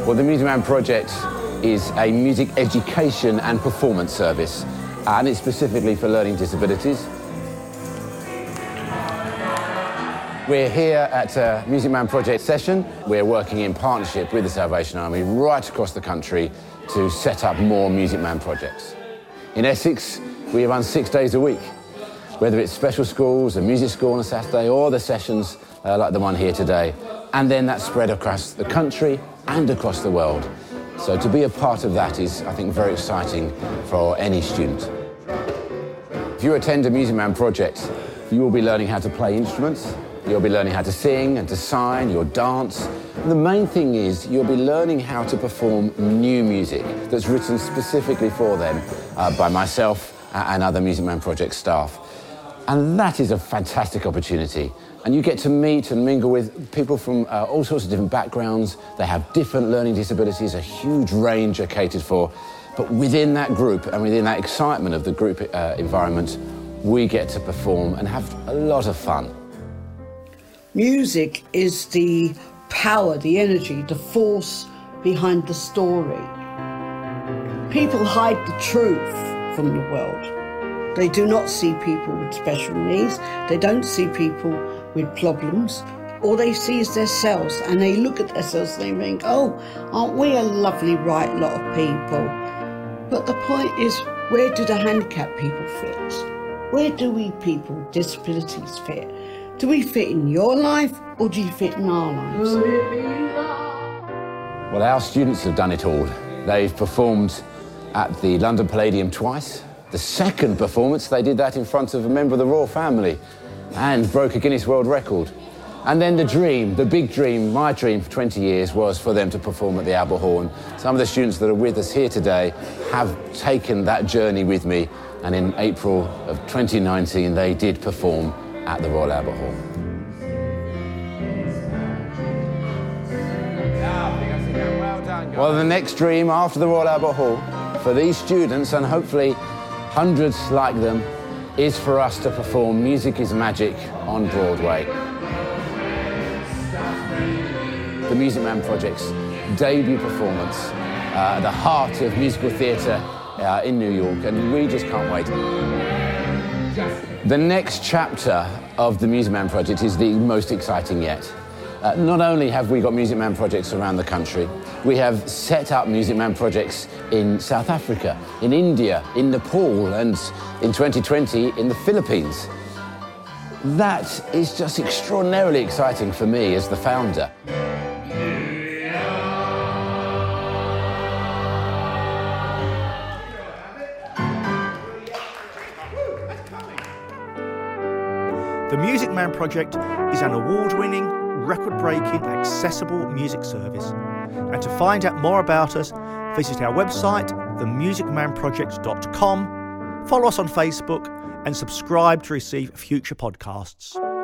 Well, the Music Man Project is a music education and performance service, and it's specifically for learning disabilities. We're here at a Music Man Project session. We're working in partnership with the Salvation Army right across the country to set up more Music Man projects. In Essex, we run 6 days a week, whether it's special schools, a music school on a Saturday, or the sessions like the one here today. And then that's spread across the country and across the world. So to be a part of that is, I think, very exciting for any student. If you attend a Music Man project, you will be learning how to play instruments, you'll be learning how to sing and to sign, you'll dance. And the main thing is you'll be learning how to perform new music that's written specifically for them by myself and other Music Man project staff. And that is a fantastic opportunity. And you get to meet and mingle with people from all sorts of different backgrounds. They have different learning disabilities, a huge range are catered for. But within that group and within that excitement of the group environment, we get to perform and have a lot of fun. Music is the power, the energy, the force behind the story. People hide the truth from the world. They do not see people with special needs. They don't see people with problems. All they see is themselves, and they look at themselves and they think, oh, aren't we a lovely, right lot of people? But the point is, where do the handicapped people fit? Where do we people with disabilities fit? Do we fit in your life, or do you fit in our lives? Well, our students have done it all. They've performed at the London Palladium twice. The second performance, they did that in front of a member of the royal family and broke a Guinness World Record. And then the dream, the big dream, my dream for 20 years was for them to perform at the Albert Hall. And some of the students that are with us here today have taken that journey with me. And in April of 2019, they did perform at the Royal Albert Hall. Well, the next dream after the Royal Albert Hall for these students, and hopefully hundreds like them, is for us to perform Music is Magic on Broadway. The Music Man Project's debut performance at the heart of musical theatre in New York, and we just can't wait. The next chapter of the Music Man Project is the most exciting yet. Not only have we got Music Man projects around the country, we have set up Music Man projects in South Africa, in India, in Nepal, and in 2020 in the Philippines. That is just extraordinarily exciting for me as the founder. The Music Man Project is an award-winning, record-breaking, accessible music service. And to find out more about us, visit our website, themusicmanproject.com, follow us on Facebook, and subscribe to receive future podcasts.